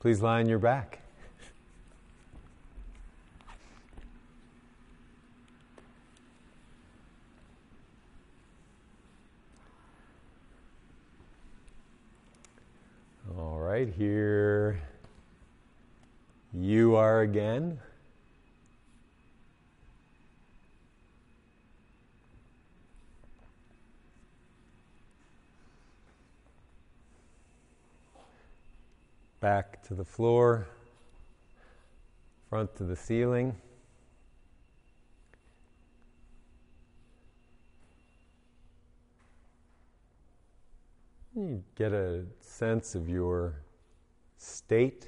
Please lie on your back. All right, here you are again. Back to the floor, front to the ceiling. You get a sense of your state.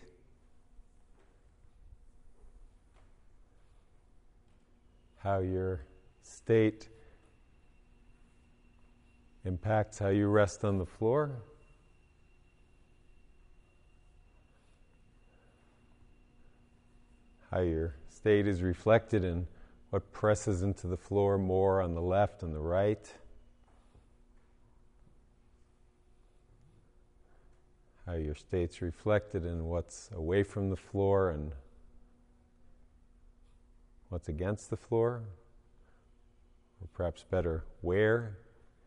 How your state impacts how you rest on the floor. How your state is reflected in what presses into the floor more on the left and the right. How your state's reflected in what's away from the floor and what's against the floor. Or perhaps better, where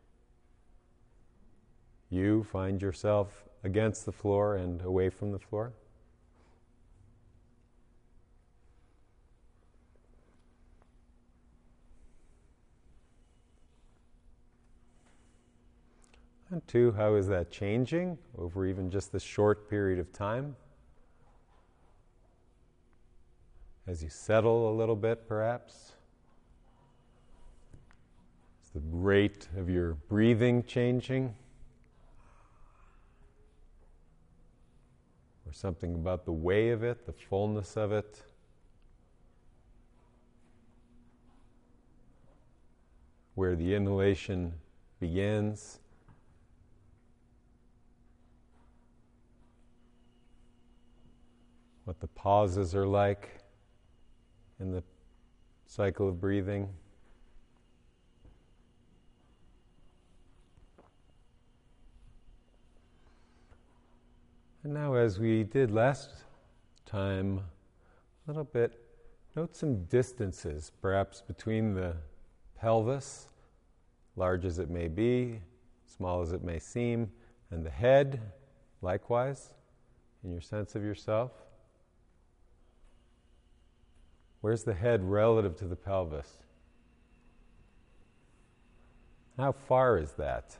you find yourself against the floor and away from the floor. And two, how is that changing over even just this short period of time? As you settle a little bit, perhaps? Is the rate of your breathing changing? Or something about the way of it, the fullness of it? Where the inhalation begins? What the pauses are like in the cycle of breathing. And now, as we did last time, a little bit, note some distances, perhaps between the pelvis, large as it may be, small as it may seem, and the head, likewise, in your sense of yourself. Where's the head relative to the pelvis? How far is that?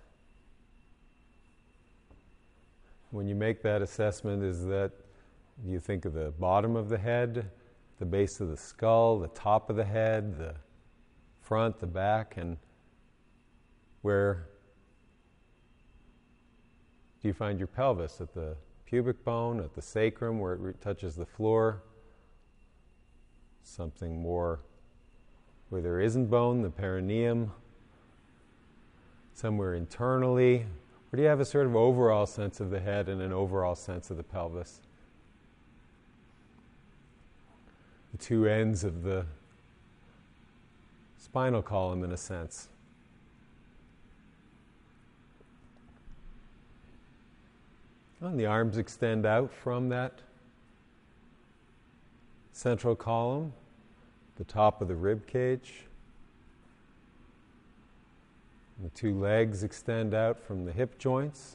When you make that assessment, is that you think of the bottom of the head, the base of the skull, the top of the head, the front, the back, and where do you find your pelvis? At the pubic bone, at the sacrum, where it touches the floor? Something more where there isn't bone, the perineum, somewhere internally? Or do you have a sort of overall sense of the head and an overall sense of the pelvis? The two ends of the spinal column, in a sense. And the arms extend out from that central column, the top of the rib cage. The two legs extend out from the hip joints.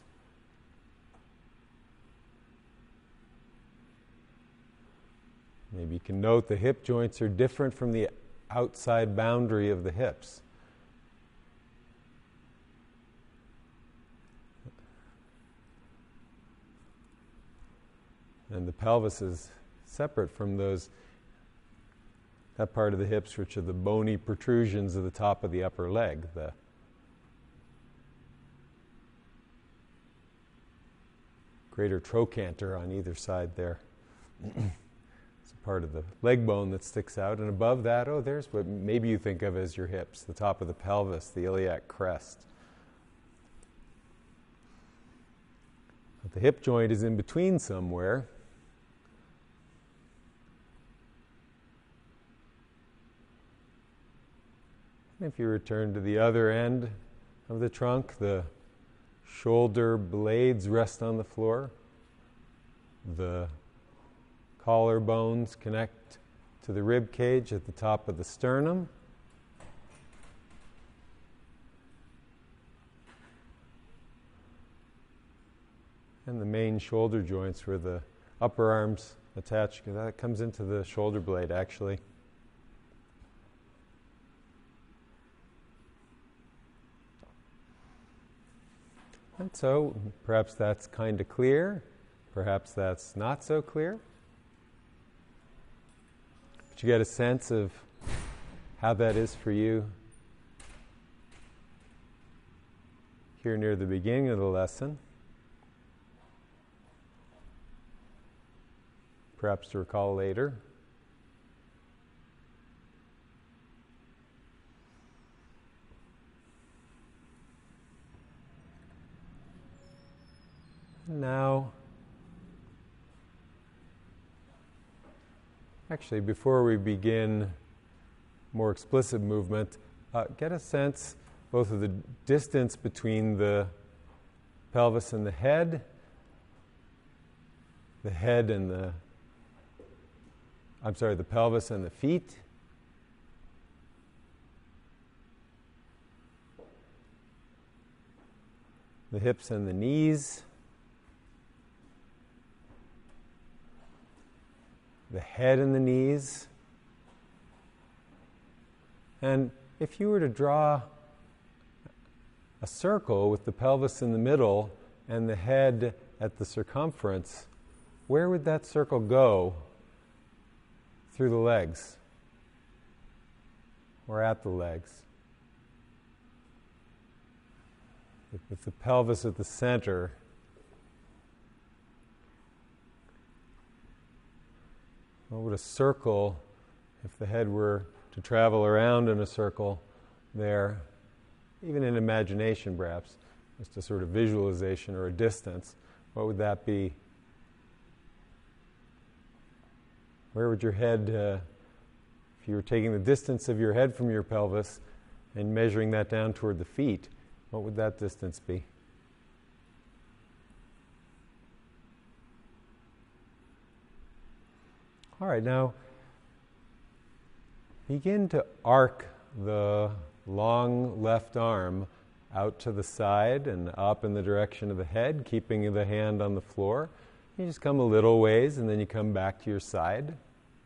Maybe you can note the hip joints are different from the outside boundary of the hips. And the pelvis is separate from that part of the hips which are the bony protrusions of the top of the upper leg, the greater trochanter on either side there. It's a part of the leg bone that sticks out, and above that, there's what maybe you think of as your hips, the top of the pelvis, the iliac crest. But the hip joint is in between somewhere. If you return to the other end of the trunk, the shoulder blades rest on the floor. The collarbones connect to the rib cage at the top of the sternum. And the main shoulder joints where the upper arms attach, that comes into the shoulder blade actually. And so perhaps that's kind of clear, perhaps that's not so clear. But you get a sense of how that is for you here near the beginning of the lesson. Perhaps to recall later. Now, actually, before we begin more explicit movement, get a sense both of the distance between the pelvis and the head and the pelvis and the feet. The hips and the knees. The head and the knees. And if you were to draw a circle with the pelvis in the middle and the head at the circumference, where would that circle go through the legs or at the legs? With the pelvis at the center, what would a circle, if the head were to travel around in a circle there, even in imagination perhaps, just a sort of visualization or a distance, what would that be? Where would your head, if you were taking the distance of your head from your pelvis and measuring that down toward the feet, what would that distance be? All right, now begin to arc the long left arm out to the side and up in the direction of the head, keeping the hand on the floor. You just come a little ways and then you come back to your side.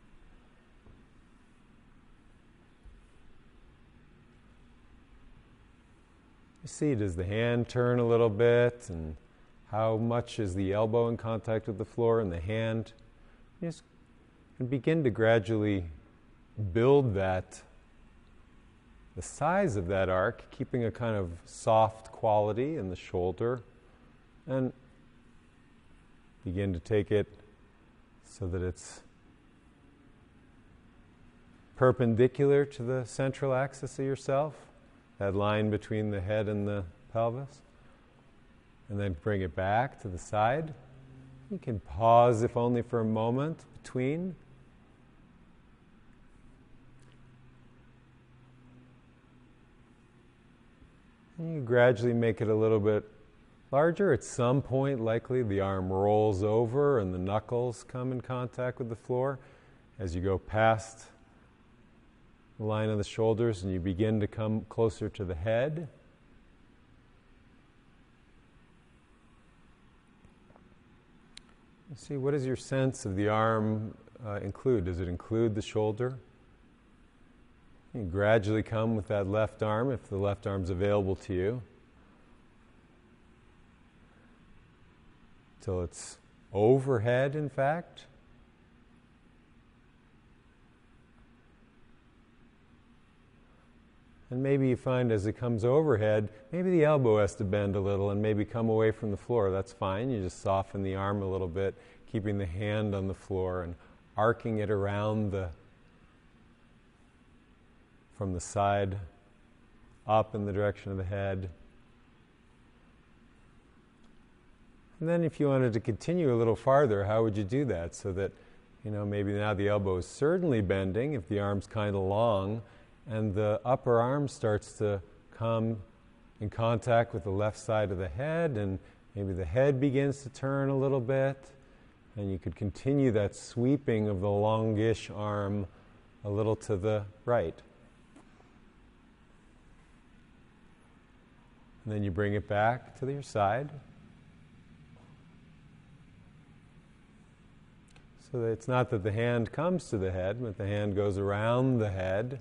You see, does the hand turn a little bit, and how much is the elbow in contact with the floor and the hand? You just and begin to gradually build that, the size of that arc, keeping a kind of soft quality in the shoulder, and begin to take it so that it's perpendicular to the central axis of yourself, that line between the head and the pelvis, and then bring it back to the side. You can pause, if only for a moment, between. And you gradually make it a little bit larger. At some point, likely, the arm rolls over and the knuckles come in contact with the floor. As you go past the line of the shoulders and you begin to come closer to the head. You see, what does your sense of the arm include? Does it include the shoulder? You gradually come with that left arm, if the left arm's available to you, till it's overhead, in fact. And maybe you find as it comes overhead, maybe the elbow has to bend a little and maybe come away from the floor. That's fine. You just soften the arm a little bit, keeping the hand on the floor and arcing it around from the side up in the direction of the head. And then if you wanted to continue a little farther, how would you do that? So that, maybe now the elbow is certainly bending if the arm's kind of long, and the upper arm starts to come in contact with the left side of the head, and maybe the head begins to turn a little bit, And you could continue that sweeping of the longish arm a little to the right. And then you bring it back to your side. So that it's not that the hand comes to the head, but the hand goes around the head.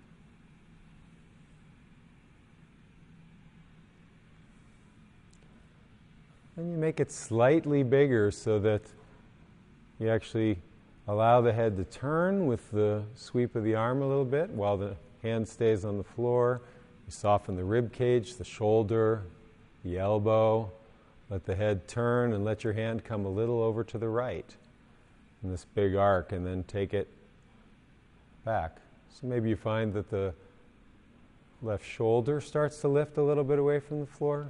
And you make it slightly bigger so that you actually allow the head to turn with the sweep of the arm a little bit while the hand stays on the floor. You soften the rib cage, the shoulder, the elbow. Let the head turn and let your hand come a little over to the right in this big arc, and then take it back. So maybe you find that the left shoulder starts to lift a little bit away from the floor.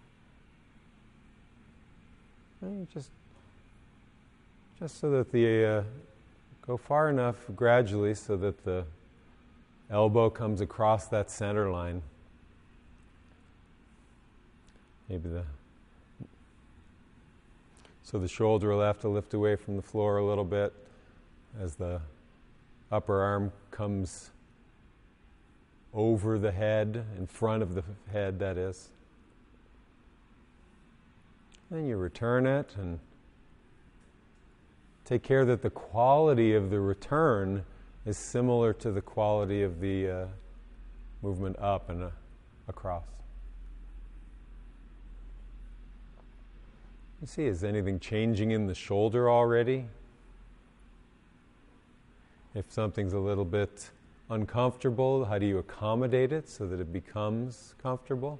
And you just so that the go far enough gradually so that the elbow comes across that center line. So the shoulder will have to lift away from the floor a little bit as the upper arm comes over the head, in front of the head, that is. Then you return it and take care that the quality of the return is similar to the quality of the movement up and across. You see, is anything changing in the shoulder already? If something's a little bit uncomfortable, how do you accommodate it so that it becomes comfortable?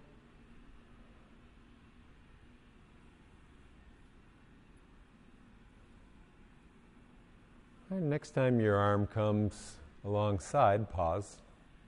And next time your arm comes alongside, pause.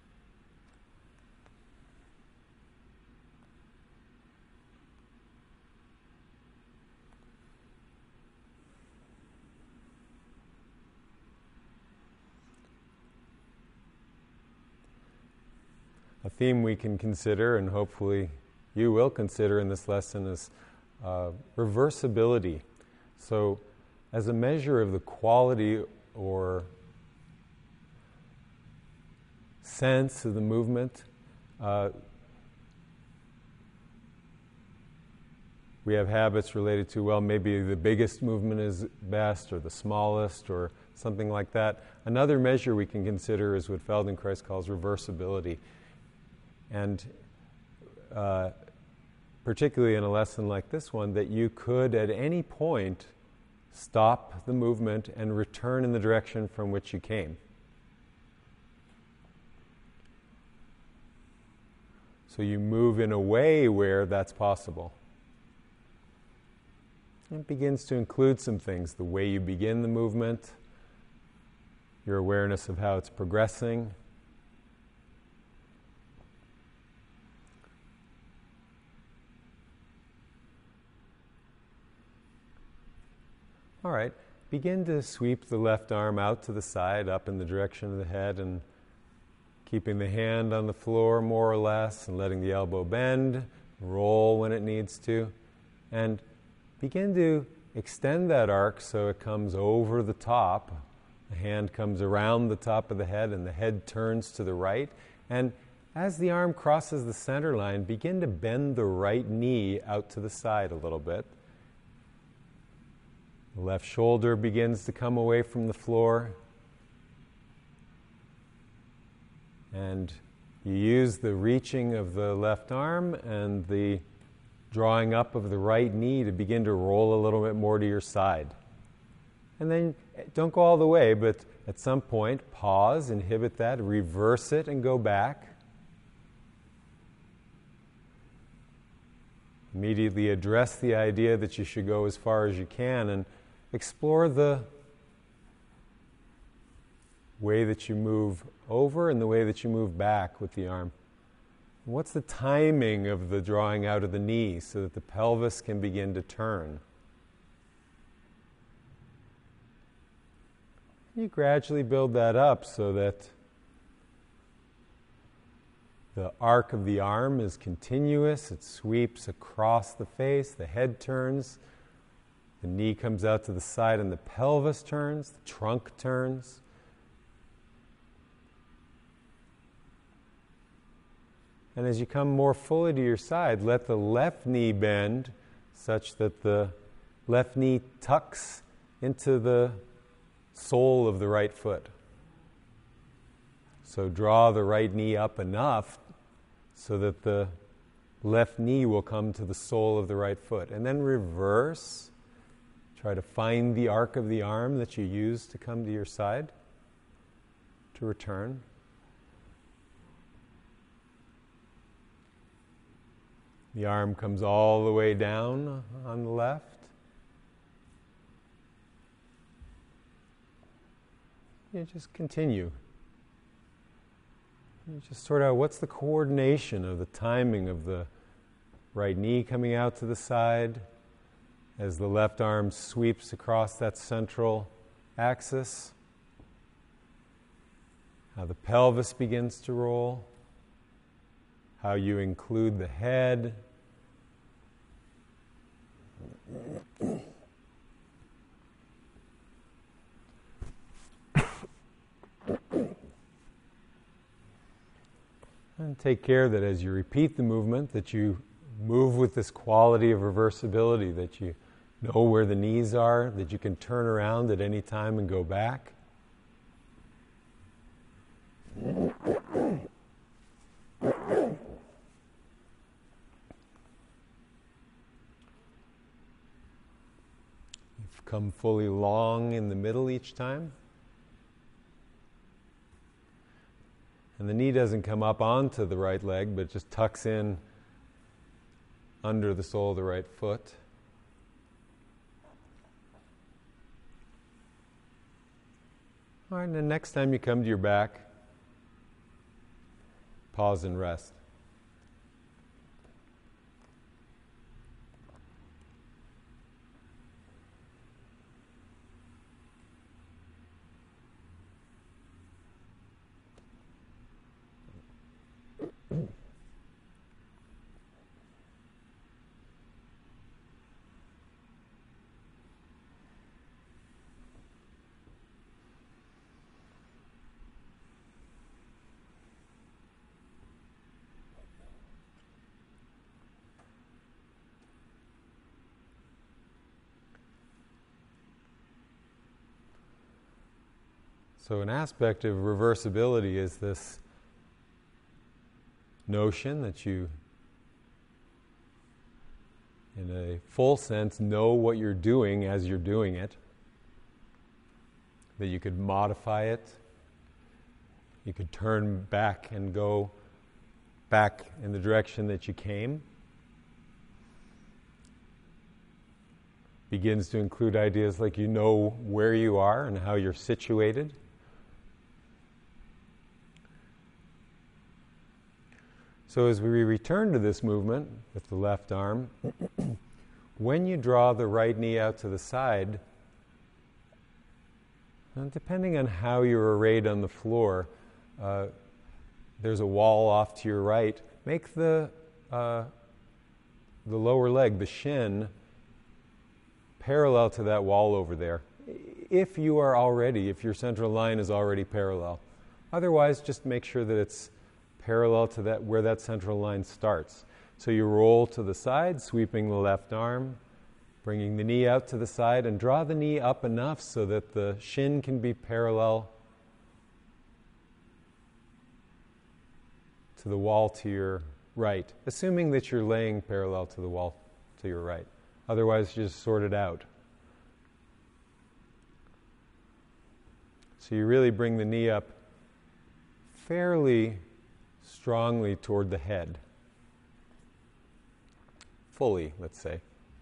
A theme we can consider, and hopefully you will consider in this lesson, is reversibility. So, as a measure of the quality or sense of the movement, we have habits related to, well, maybe the biggest movement is best, or the smallest, or something like that. Another measure we can consider is what Feldenkrais calls reversibility. And particularly in a lesson like this one, that you could at any point stop the movement and return in the direction from which you came. So you move in a way where that's possible. It begins to include some things: the way you begin the movement, your awareness of how it's progressing, all right, begin to sweep the left arm out to the side, up in the direction of the head, and keeping the hand on the floor more or less, and letting the elbow bend, roll when it needs to, and begin to extend that arc so it comes over the top. The hand comes around the top of the head, and the head turns to the right. And as the arm crosses the center line, begin to bend the right knee out to the side a little bit. The left shoulder begins to come away from the floor. And you use the reaching of the left arm and the drawing up of the right knee to begin to roll a little bit more to your side. And then don't go all the way, but at some point, pause, inhibit that, reverse it, and go back. Immediately address the idea that you should go as far as you can, and explore the way that you move over and the way that you move back with the arm. What's the timing of the drawing out of the knee so that the pelvis can begin to turn? You gradually build that up so that the arc of the arm is continuous. It sweeps across the face, the head turns. The knee comes out to the side and the pelvis turns, the trunk turns. And as you come more fully to your side, let the left knee bend such that the left knee tucks into the sole of the right foot. So draw the right knee up enough so that the left knee will come to the sole of the right foot. And then reverse. Try to find the arc of the arm that you used to come to your side, to return. The arm comes all the way down on the left. You just continue. You just sort out what's the coordination of the timing of the right knee coming out to the side as the left arm sweeps across that central axis. How the pelvis begins to roll. How you include the head. And take care that as you repeat the movement, that you move with this quality of reversibility, that you know where the knees are, that you can turn around at any time and go back. You've come fully long in the middle each time. And the knee doesn't come up onto the right leg, but just tucks in under the sole of the right foot. All right, and then next time you come to your back, pause and rest. So an aspect of reversibility is this notion that you, in a full sense, know what you're doing as you're doing it, that you could modify it, you could turn back and go back in the direction that you came. Begins to include ideas like you know where you are and how you're situated. So as we return to this movement with the left arm, when you draw the right knee out to the side, depending on how you're arrayed on the floor, there's a wall off to your right. Make the lower leg, the shin, parallel to that wall over there. If your central line is already parallel. Otherwise, just make sure that it's parallel to that where that central line starts. So you roll to the side, sweeping the left arm, bringing the knee out to the side, and draw the knee up enough so that the shin can be parallel to the wall to your right, assuming that you're laying parallel to the wall to your right. Otherwise, you just sort it out. So you really bring the knee up fairly strongly toward the head. Fully, let's say.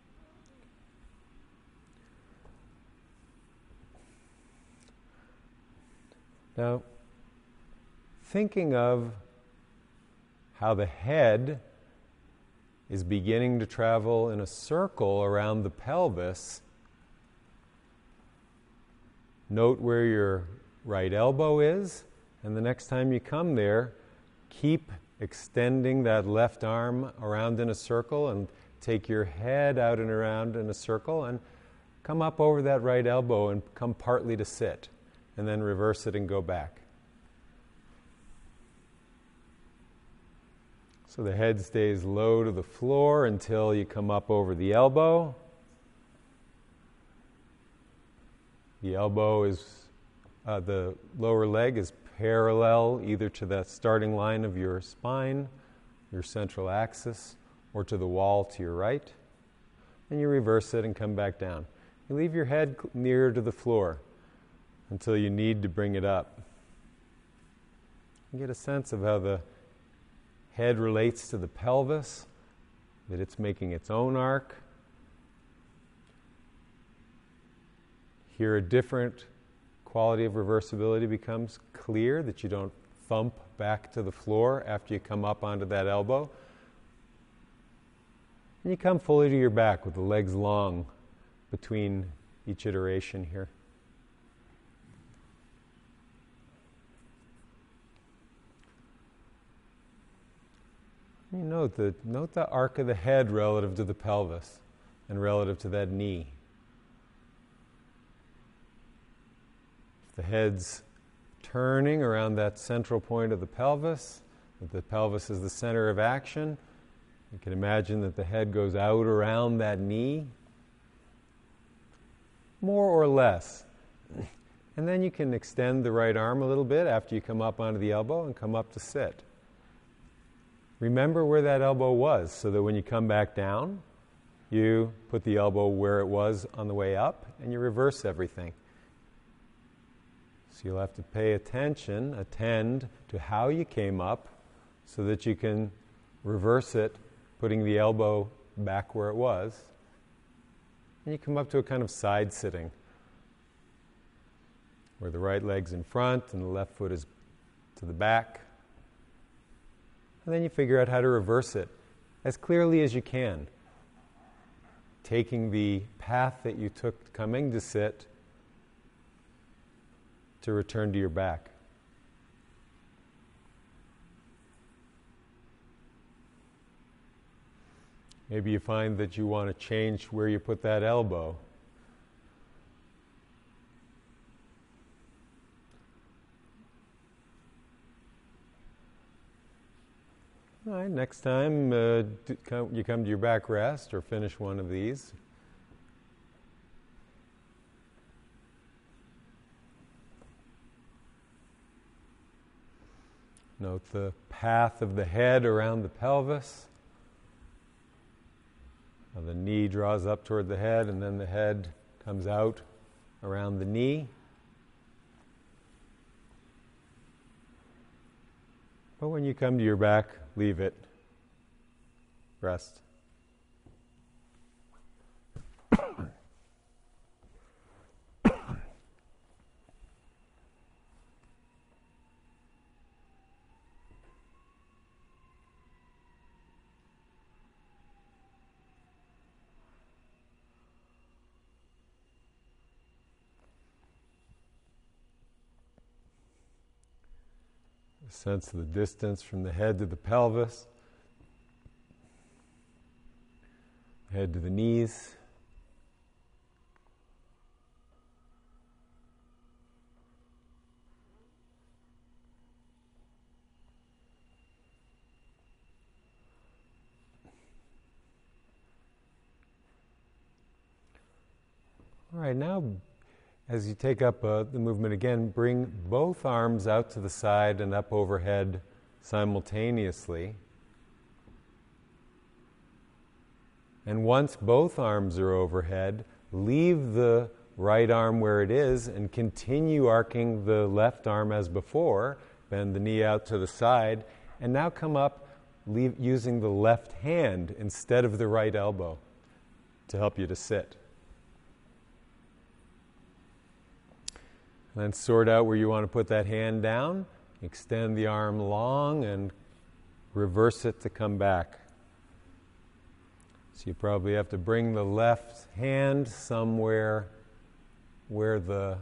Now, thinking of how the head is beginning to travel in a circle around the pelvis, note where your right elbow is, and the next time you come there, keep extending that left arm around in a circle and take your head out and around in a circle, and come up over that right elbow and come partly to sit, and then reverse it and go back. So the head stays low to the floor until you come up over the elbow. The elbow is, the lower leg is parallel either to the starting line of your spine, your central axis, or to the wall to your right. And you reverse it and come back down. You leave your head nearer to the floor until you need to bring it up. You get a sense of how the head relates to the pelvis, that it's making its own arc. Here a different quality of reversibility becomes clear, that you don't thump back to the floor after you come up onto that elbow. And you come fully to your back with the legs long between each iteration here. You note the arc of the head relative to the pelvis and relative to that knee. If the head's turning around that central point of the pelvis, if the pelvis is the center of action, you can imagine that the head goes out around that knee, more or less. And then you can extend the right arm a little bit after you come up onto the elbow and come up to sit. Remember where that elbow was, so that when you come back down, you put the elbow where it was on the way up, and you reverse everything. So you'll have to pay attention, attend to how you came up, so that you can reverse it, putting the elbow back where it was. And you come up to a kind of side sitting, where the right leg's in front and the left foot is to the back. And then you figure out how to reverse it as clearly as you can, taking the path that you took coming to sit to return to your back. Maybe you find that you want to change where you put that elbow. All right, next time you come to your back rest or finish one of these. Note the path of the head around the pelvis. Now the knee draws up toward the head, and then the head comes out around the knee. But when you come to your back, leave it. Rest. Sense of the distance from the head to the pelvis, head to the knees. All right, now as you take up the movement again, bring both arms out to the side and up overhead simultaneously. And once both arms are overhead, leave the right arm where it is and continue arcing the left arm as before. Bend the knee out to the side, and now come up using the left hand instead of the right elbow to help you to sit. And then sort out where you want to put that hand down. Extend the arm long and reverse it to come back. So you probably have to bring the left hand somewhere where the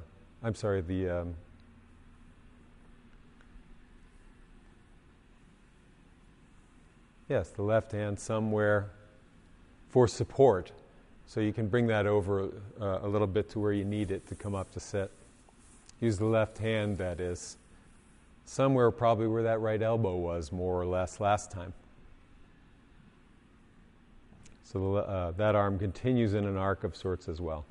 left hand somewhere for support. So you can bring that over a little bit to where you need it to come up to sit. Use the left hand, that is, somewhere probably where that right elbow was, more or less, last time. So that arm continues in an arc of sorts as well.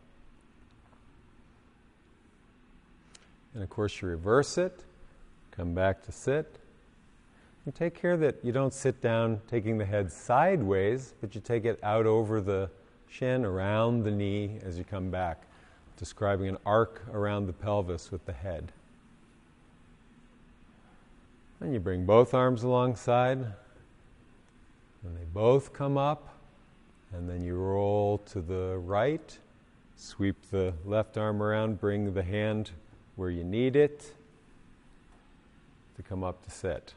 And of course you reverse it, come back to sit, and take care that you don't sit down taking the head sideways, but you take it out over the shin, around the knee as you come back, describing an arc around the pelvis with the head. And you bring both arms alongside, and they both come up, and then you roll to the right, sweep the left arm around, bring the hand where you need it to come up to sit.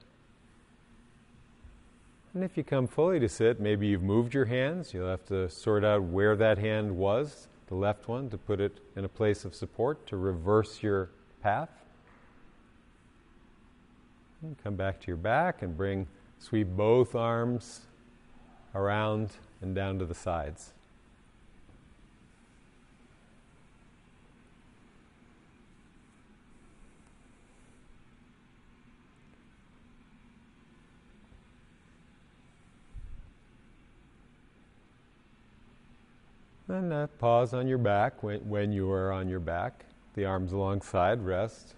And if you come fully to sit, maybe you've moved your hands. You'll have to sort out where that hand was, the left one, to put it in a place of support, to reverse your path. And come back to your back and sweep both arms around and down to the sides. And pause on your back when you are on your back. The arms alongside, rest.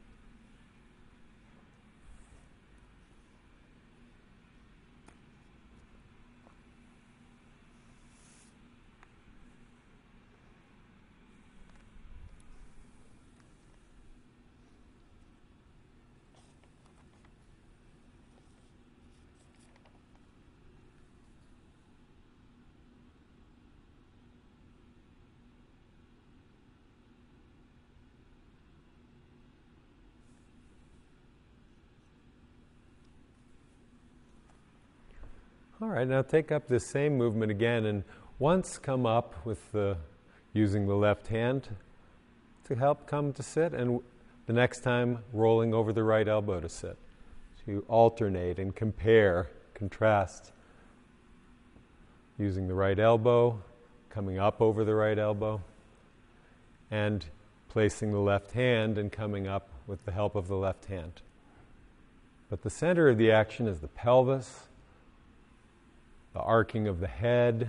All right, now take up this same movement again, and once come up with using the left hand to help come to sit, and the next time rolling over the right elbow to sit. So you alternate and compare, contrast, using the right elbow, coming up over the right elbow, and placing the left hand and coming up with the help of the left hand. But the center of the action is the pelvis, the arcing of the head,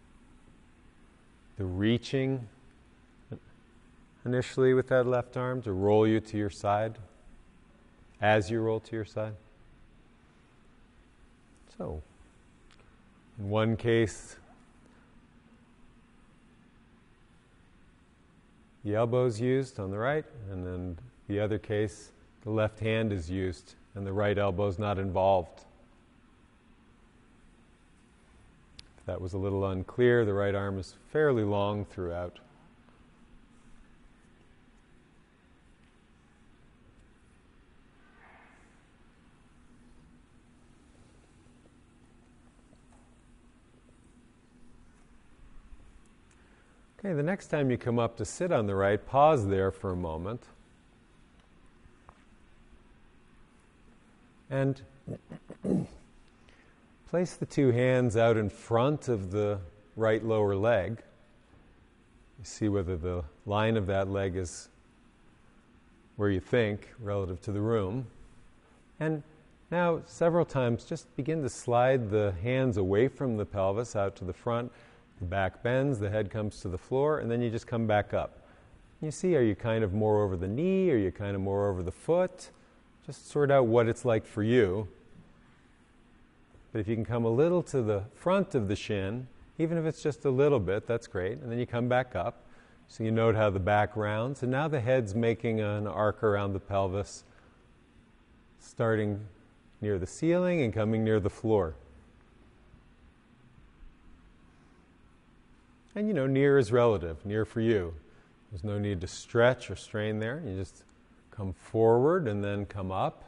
the reaching initially with that left arm to roll you to your side as you roll to your side. So, in one case, the elbow is used on the right, and then the other case, the left hand is used and the right elbow is not involved. That was a little unclear. The right arm is fairly long throughout. Okay, the next time you come up to sit on the right, pause there for a moment. And place the two hands out in front of the right lower leg. You see whether the line of that leg is where you think relative to the room. And now, several times, just begin to slide the hands away from the pelvis out to the front. The back bends, the head comes to the floor, and then you just come back up. You see, are you kind of more over the knee? Are you kind of more over the foot? Just sort out what it's like for you. But if you can come a little to the front of the shin, even if it's just a little bit, that's great. And then you come back up. So you note how the back rounds. And now the head's making an arc around the pelvis, starting near the ceiling and coming near the floor. And near is relative, near for you. There's no need to stretch or strain there. You just come forward and then come up.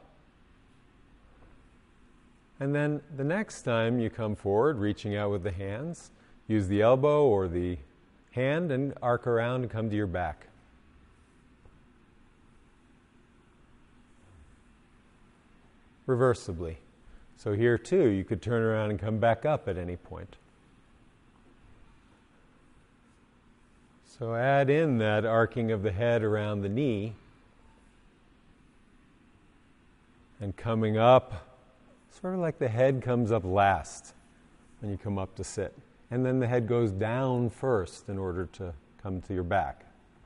And then the next time you come forward, reaching out with the hands, use the elbow or the hand and arc around and come to your back. Reversibly. So here too, you could turn around and come back up at any point. So add in that arcing of the head around the knee and coming up, sort of like the head comes up last when you come up to sit. And then the head goes down first in order to come to your back.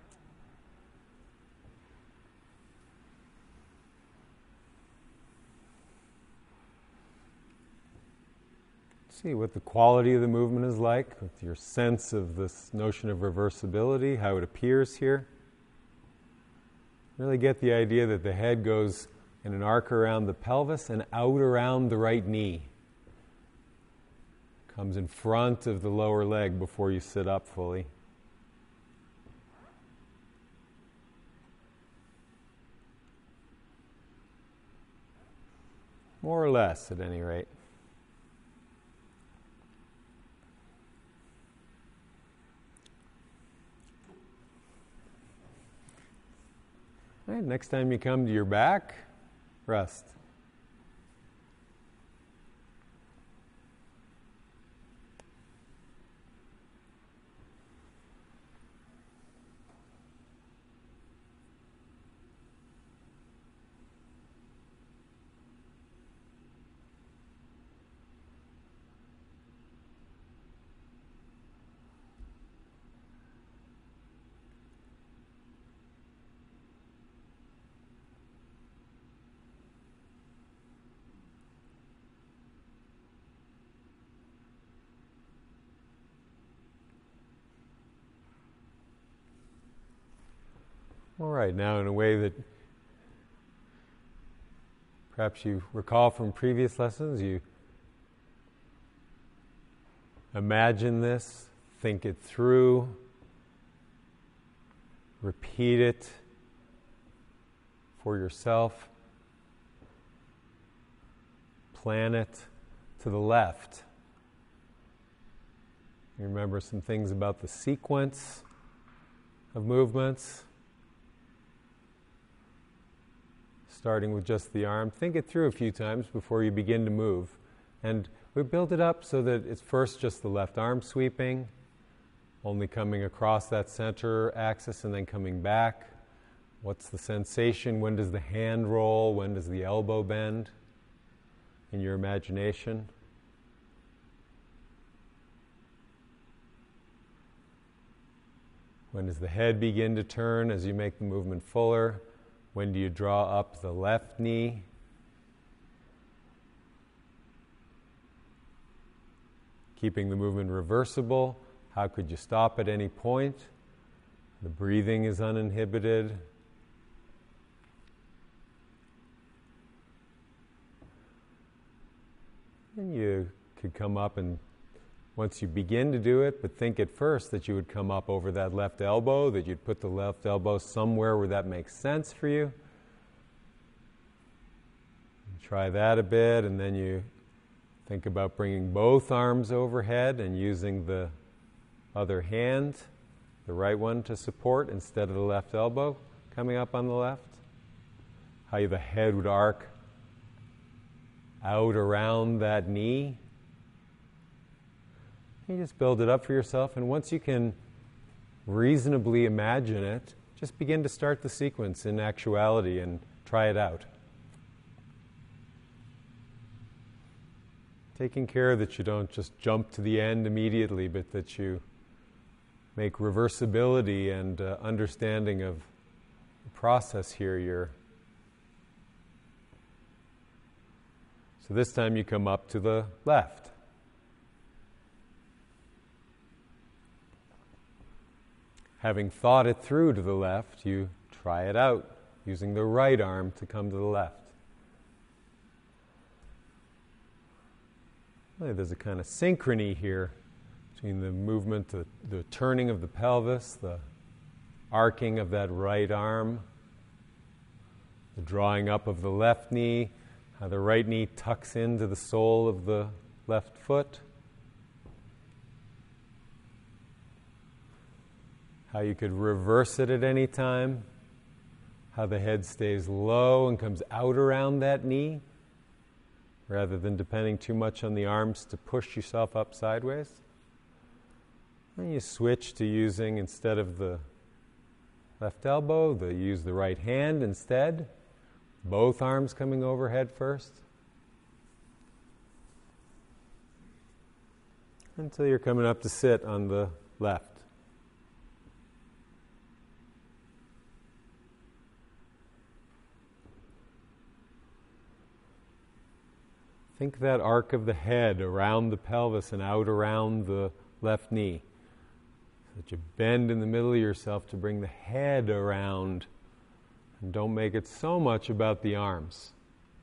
See what the quality of the movement is like, with your sense of this notion of reversibility, how it appears here. Really get the idea that the head goes in an arc around the pelvis and out around the right knee. Comes in front of the lower leg before you sit up fully. More or less, at any rate. All right, next time you come to your back, rest. All right, now in a way that perhaps you recall from previous lessons, you imagine this, think it through, repeat it for yourself, plan it to the left. You remember some things about the sequence of movements. Starting with just the arm. Think it through a few times before you begin to move. And we build it up so that it's first just the left arm sweeping, only coming across that center axis and then coming back. What's the sensation? When does the hand roll? When does the elbow bend in your imagination? When does the head begin to turn as you make the movement fuller? When do you draw up the left knee? Keeping the movement reversible, how could you stop at any point? The breathing is uninhibited. And you could come up and once you begin to do it, but think at first that you would come up over that left elbow, that you'd put the left elbow somewhere where that makes sense for you. Try that a bit, and then you think about bringing both arms overhead and using the other hand, the right one, to support instead of the left elbow coming up on the left. How the head would arc out around that knee. You just build it up for yourself, and once you can reasonably imagine it, just begin to start the sequence in actuality and try it out. Taking care that you don't just jump to the end immediately, but that you make reversibility and understanding of the process here. So this time you come up to the left. Having thought it through to the left, you try it out, using the right arm to come to the left. There's a kind of synchrony here between the movement, the turning of the pelvis, the arcing of that right arm, the drawing up of the left knee, how the right knee tucks into the sole of the left foot. How you could reverse it at any time, how the head stays low and comes out around that knee, rather than depending too much on the arms to push yourself up sideways. And you switch to using, instead of the left elbow, use the right hand instead. Both arms coming overhead first. Until you're coming up to sit on the left. Think that arc of the head around the pelvis and out around the left knee. So that you bend in the middle of yourself to bring the head around, and don't make it so much about the arms.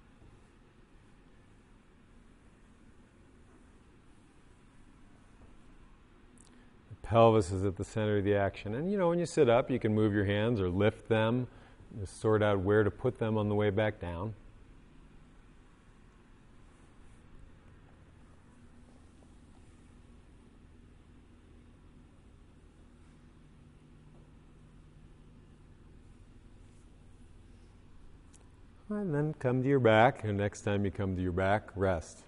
The pelvis is at the center of the action. And when you sit up, you can move your hands or lift them, just sort out where to put them on the way back down. And then come to your back, and next time you come to your back, rest.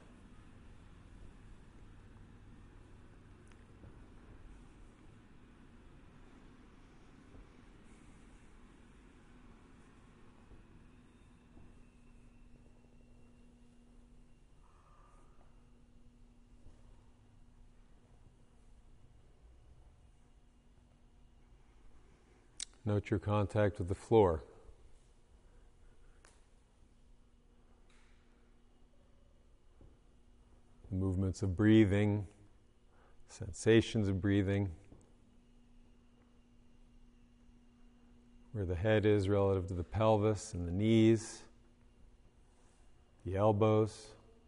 Note your contact with the floor. Movements of breathing, sensations of breathing, where the head is relative to the pelvis and the knees, the elbows.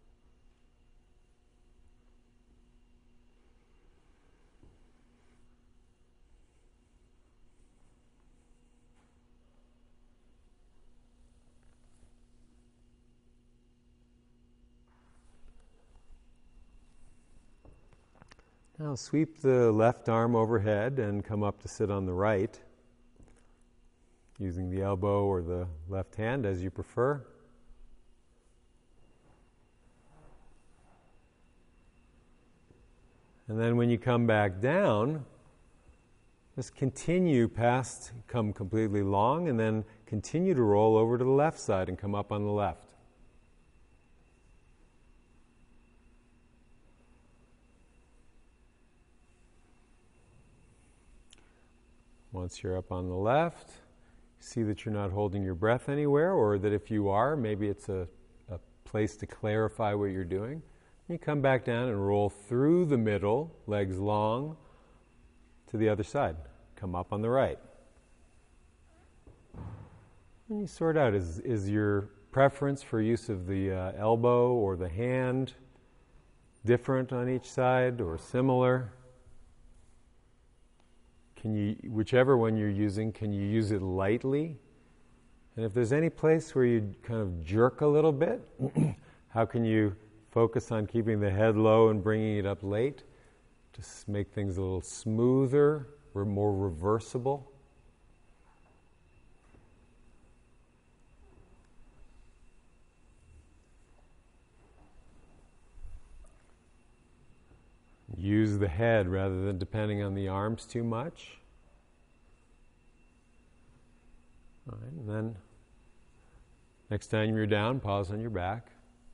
Now sweep the left arm overhead and come up to sit on the right, using the elbow or the left hand as you prefer. And then when you come back down, just continue past, come completely long, and then continue to roll over to the left side and come up on the left. Once you're up on the left, see that you're not holding your breath anywhere, or that if you are, maybe it's a place to clarify what you're doing. You come back down and roll through the middle, legs long, to the other side. Come up on the right. And you sort out, is your preference for use of the elbow or the hand different on each side or similar? Whichever one you're using, can you use it lightly? And if there's any place where you kind of jerk a little bit, how can you focus on keeping the head low and bringing it up late to make things a little smoother or more reversible? Use the head rather than depending on the arms too much. All right, and then next time you're down, pause on your back.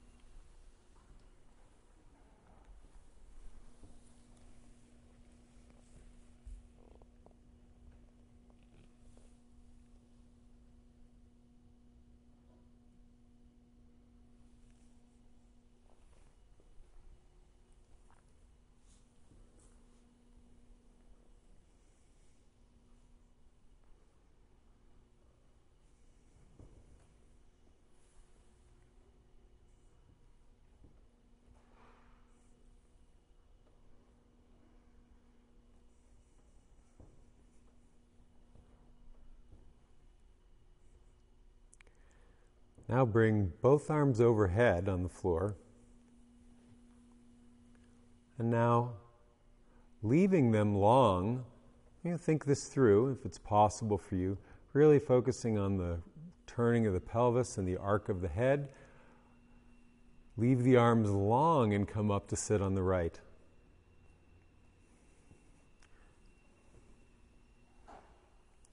Now bring both arms overhead on the floor. And now, leaving them long, think this through, if it's possible for you, really focusing on the turning of the pelvis and the arc of the head. Leave the arms long and come up to sit on the right.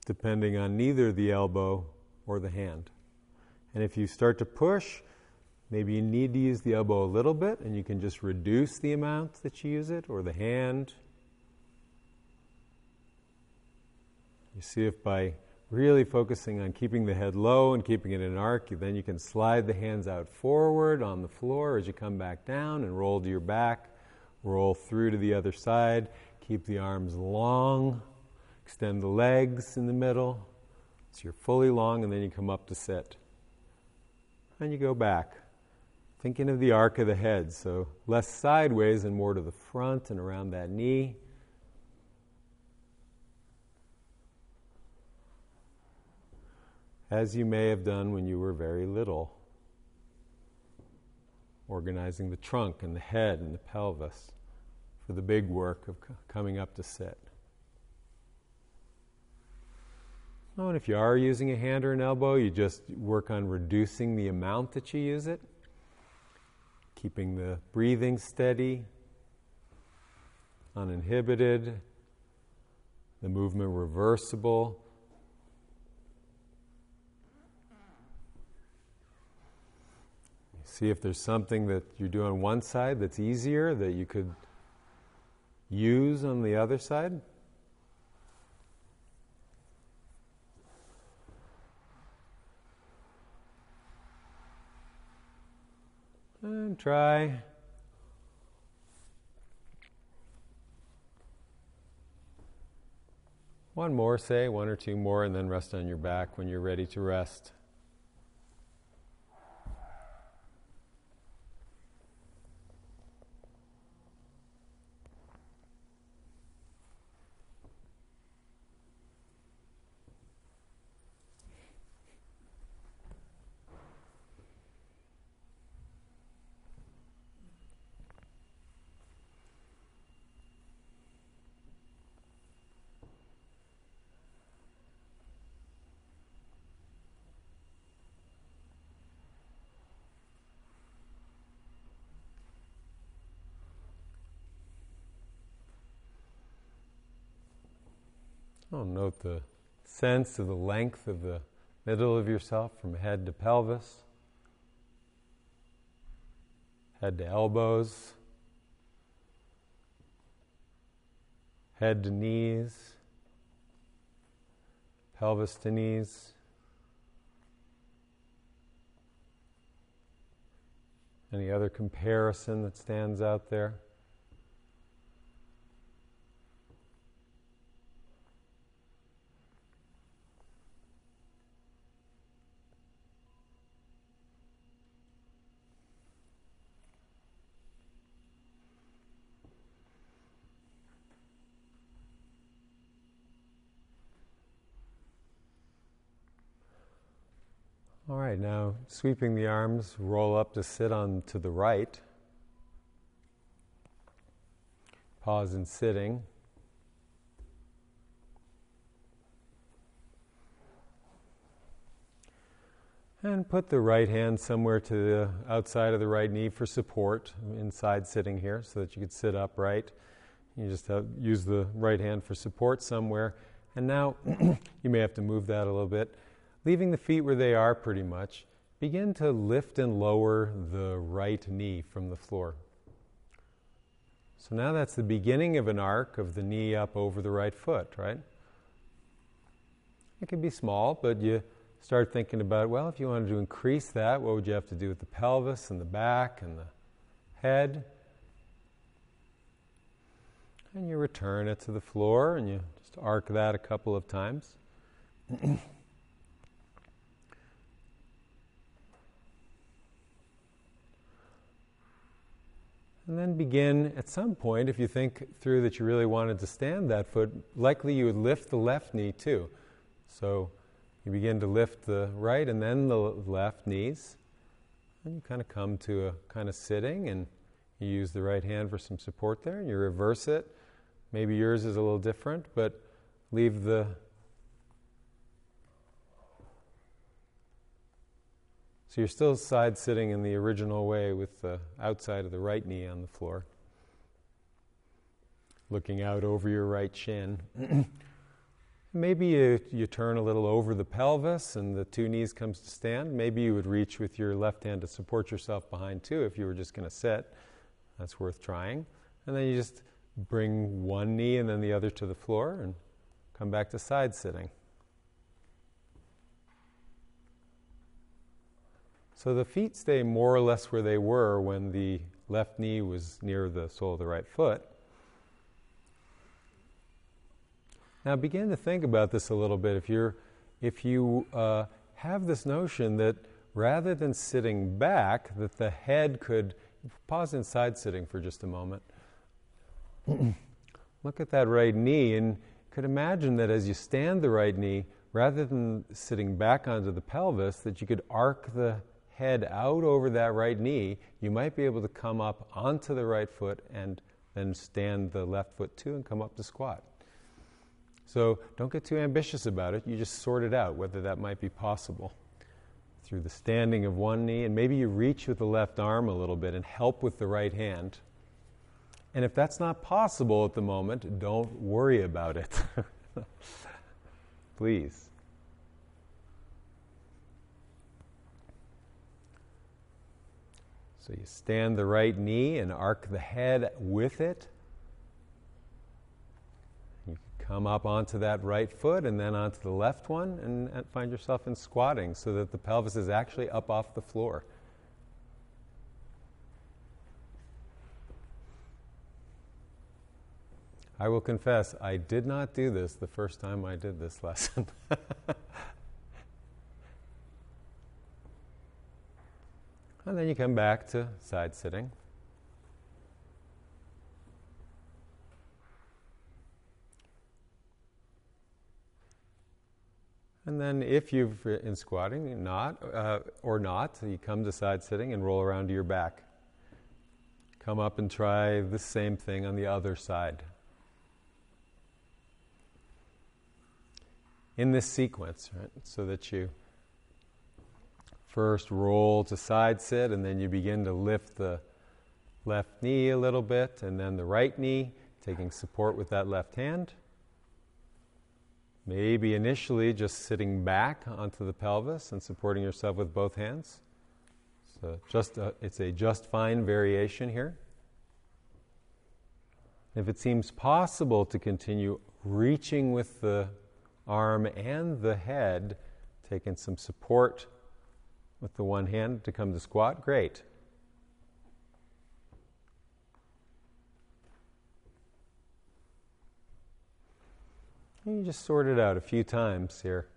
depending on neither the elbow or the hand. And if you start to push, maybe you need to use the elbow a little bit, and you can just reduce the amount that you use it, or the hand. You see if by really focusing on keeping the head low and keeping it in an arc, then you can slide the hands out forward on the floor as you come back down and roll to your back, roll through to the other side, keep the arms long, extend the legs in the middle, so you're fully long, and then you come up to sit. And you go back, thinking of the arc of the head, so less sideways and more to the front and around that knee. As you may have done when you were very little, organizing the trunk and the head and the pelvis for the big work of coming up to sit. Oh, and if you are using a hand or an elbow, you just work on reducing the amount that you use it, keeping the breathing steady, uninhibited, the movement reversible. See if there's something that you do on one side that's easier that you could use on the other side. And try. One more, say, one or two more, and then rest on your back when you're ready to rest. Oh, note the sense of the length of the middle of yourself from head to pelvis, head to elbows, head to knees, pelvis to knees. Any other comparison that stands out there? All right, now sweeping the arms, roll up to sit on to the right. Pause in sitting. And put the right hand somewhere to the outside of the right knee for support, inside sitting here, so that you could sit upright. You just use the right hand for support somewhere. And now you may have to move that a little bit. Leaving the feet where they are pretty much, begin to lift and lower the right knee from the floor. So now that's the beginning of an arc of the knee up over the right foot, right? It can be small, but you start thinking about, well, if you wanted to increase that, what would you have to do with the pelvis and the back and the head? And you return it to the floor and you just arc that a couple of times. And then begin, at some point, if you think through that you really wanted to stand that foot, likely you would lift the left knee too. So you begin to lift the right and then the left knees. And you kind of come to a kind of sitting, and you use the right hand for some support there, and you reverse it. Maybe yours is a little different, but leave the... So you're still side sitting in the original way with the outside of the right knee on the floor, looking out over your right shin. And Maybe you turn a little over the pelvis and the two knees comes to stand. Maybe you would reach with your left hand to support yourself behind too if you were just going to sit. That's worth trying. And then you just bring one knee and then the other to the floor and come back to side sitting. So the feet stay more or less where they were when the left knee was near the sole of the right foot. Now begin to think about this a little bit. If you have this notion that rather than sitting back, that the head could, pause in side sitting for just a moment. Look at that right knee and could imagine that as you stand the right knee, rather than sitting back onto the pelvis, that you could arc the head out over that right knee. You might be able to come up onto the right foot and then stand the left foot too and come up to squat. So don't get too ambitious about it. You just sort it out, whether that might be possible through the standing of one knee, and maybe you reach with the left arm a little bit and help with the right hand. And if that's not possible at the moment, don't worry about it. Please. So you stand the right knee and arc the head with it. You can come up onto that right foot and then onto the left one and find yourself in squatting so that the pelvis is actually up off the floor. I will confess, I did not do this the first time I did this lesson. And then you come back to side sitting. And then if you've in squatting, or not, you come to side sitting and roll around to your back. Come up and try the same thing on the other side. In this sequence, right? So that you first roll to side sit, and then you begin to lift the left knee a little bit, and then the right knee, taking support with that left hand. Maybe initially just sitting back onto the pelvis and supporting yourself with both hands. So it's a just fine variation here. If it seems possible to continue reaching with the arm and the head, taking some support with the one hand to come to squat, great. And you just sort it out a few times here.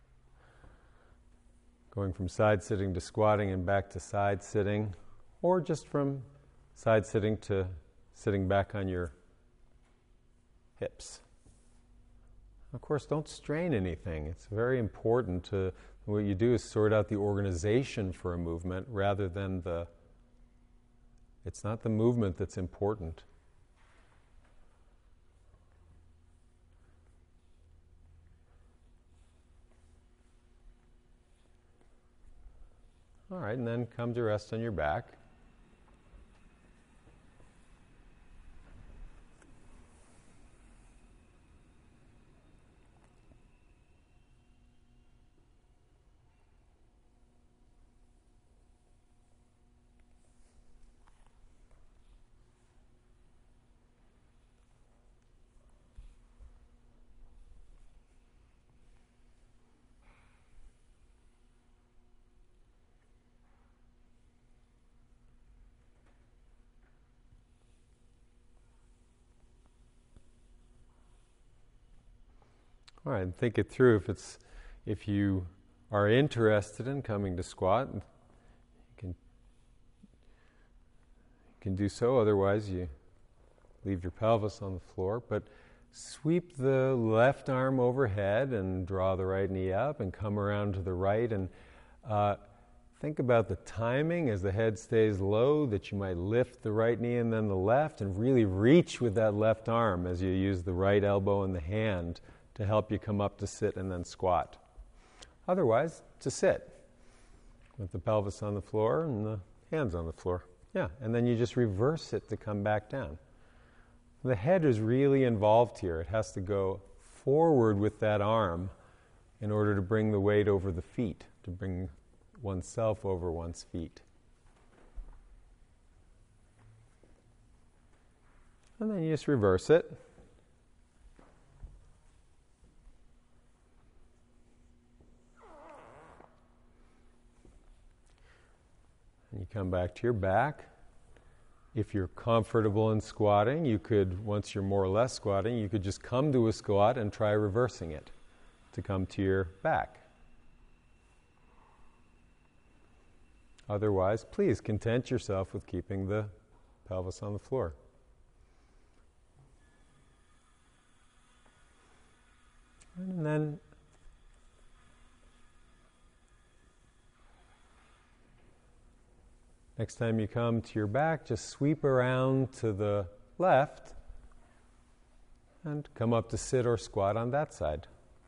Going from side sitting to squatting and back to side sitting, or just from side sitting to sitting back on your hips. Of course, don't strain anything. It's very important to, what you do is sort out the organization for a movement rather than it's not the movement that's important. All right, and then come to rest on your back. All right, think it through. If you are interested in coming to squat, you can do so. Otherwise, you leave your pelvis on the floor. But sweep the left arm overhead and draw the right knee up and come around to the right. And think about the timing as the head stays low, that you might lift the right knee and then the left, and really reach with that left arm as you use the right elbow and the hand to help you come up to sit and then squat. Otherwise, to sit with the pelvis on the floor and the hands on the floor. Yeah, and then you just reverse it to come back down. The head is really involved here. It has to go forward with that arm in order to bring the weight over the feet, to bring oneself over one's feet. And then you just reverse it. And you come back to your back. If you're comfortable in squatting, you could, once you're more or less squatting, you could just come to a squat and try reversing it to come to your back. Otherwise, please content yourself with keeping the pelvis on the floor. And then next time you come to your back, just sweep around to the left and come up to sit or squat on that side.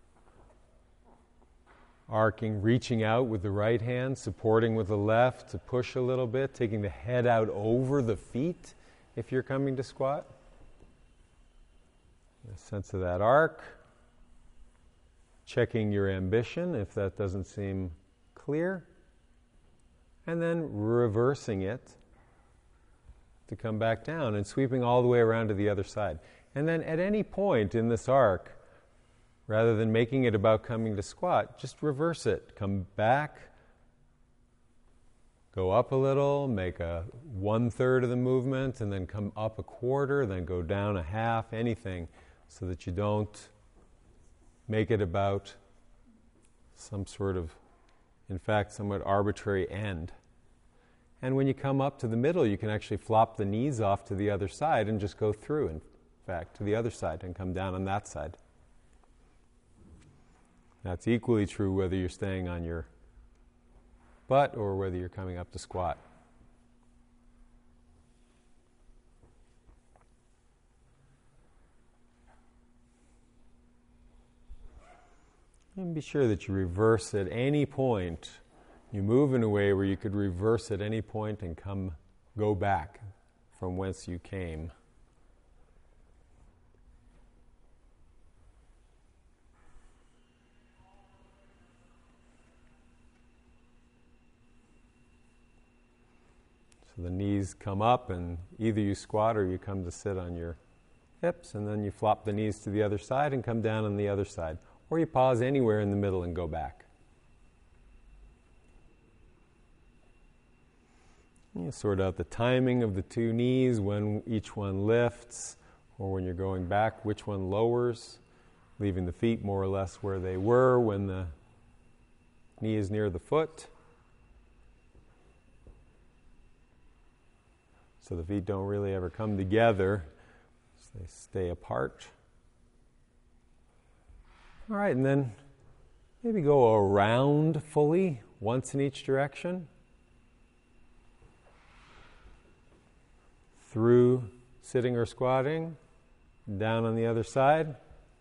Arcing, reaching out with the right hand, supporting with the left to push a little bit, taking the head out over the feet if you're coming to squat. A sense of that arc. Checking your ambition if that doesn't seem clear. And then reversing it to come back down and sweeping all the way around to the other side. And then at any point in this arc, rather than making it about coming to squat, just reverse it. Come back, go up a little, make a 1/3 of the movement, and then come up a quarter, then go down a half, anything, so that you don't make it about some sort of, in fact, somewhat arbitrary end. And when you come up to the middle, you can actually flop the knees off to the other side and just go through, in fact, to the other side and come down on that side. That's equally true whether you're staying on your butt or whether you're coming up to squat. And be sure that you reverse at any point. You move in a way where you could reverse at any point and go back from whence you came. So the knees come up and either you squat or you come to sit on your hips, and then you flop the knees to the other side and come down on the other side. Or you pause anywhere in the middle and go back. You sort out the timing of the two knees, when each one lifts, or when you're going back, which one lowers, leaving the feet more or less where they were when the knee is near the foot. So the feet don't really ever come together, so they stay apart. All right, and then maybe go around fully, once in each direction. Through sitting or squatting, down on the other side.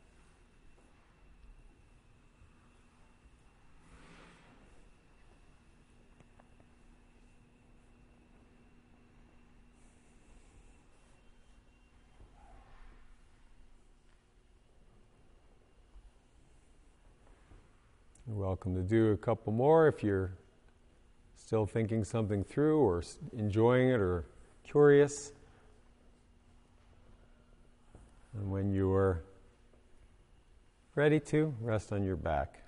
You're welcome to do a couple more if you're still thinking something through or enjoying it or curious. And when you're ready to, rest on your back.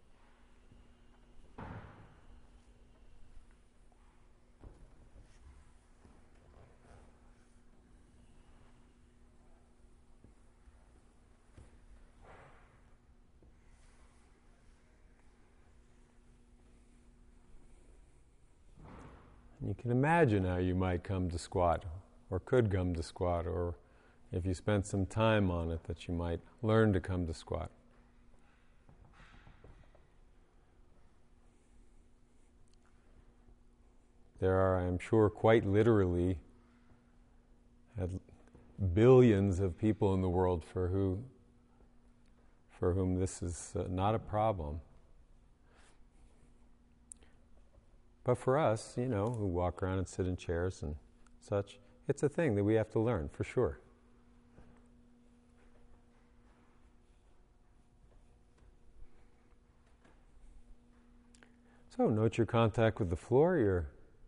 And you can imagine how you might come to squat, or could come to squat, or if you spent some time on it, that you might learn to come to squat. There are, I am sure, quite literally billions of people in the world for whom this is not a problem. But for us, who walk around and sit in chairs and such, it's a thing that we have to learn, for sure. So note your contact with the floor, your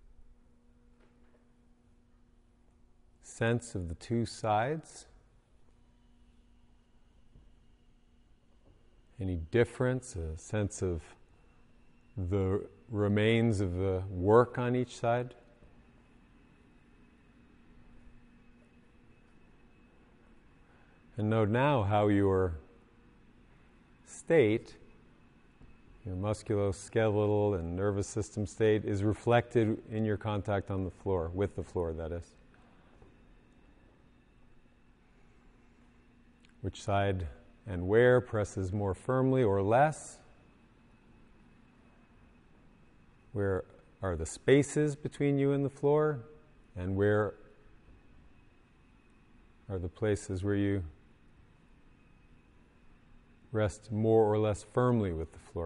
sense of the two sides. Any difference, a sense of the remains of the work on each side? And note now how your state, your musculoskeletal and nervous system state, is reflected in your contact on the floor, with the floor, that is. Which side and where presses more firmly or less? Where are the spaces between you and the floor? And where are the places where you rest more or less firmly with the floor?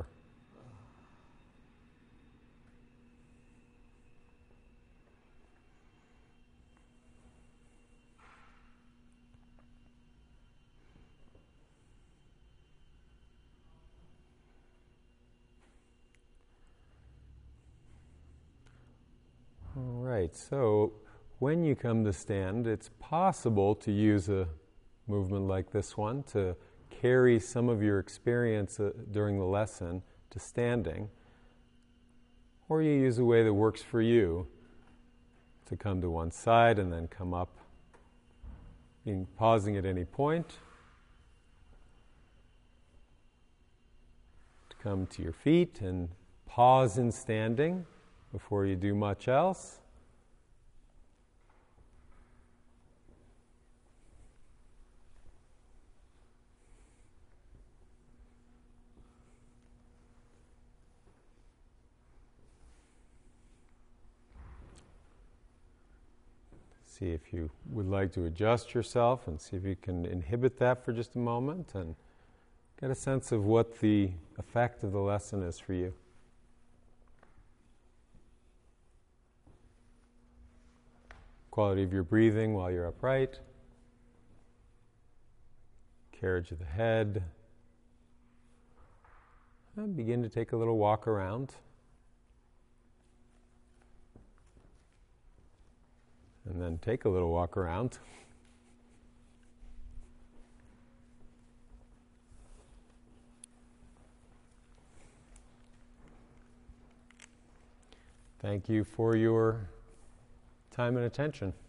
All right, so when you come to stand, it's possible to use a movement like this one to carry some of your experience during the lesson to standing, or you use a way that works for you to come to one side and then come up, pausing at any point, to come to your feet and pause in standing before you do much else. See if you would like to adjust yourself and see if you can inhibit that for just a moment and get a sense of what the effect of the lesson is for you. Quality of your breathing while you're upright, carriage of the head, and begin to take a little walk around. And then take a little walk around. Thank you for your time and attention.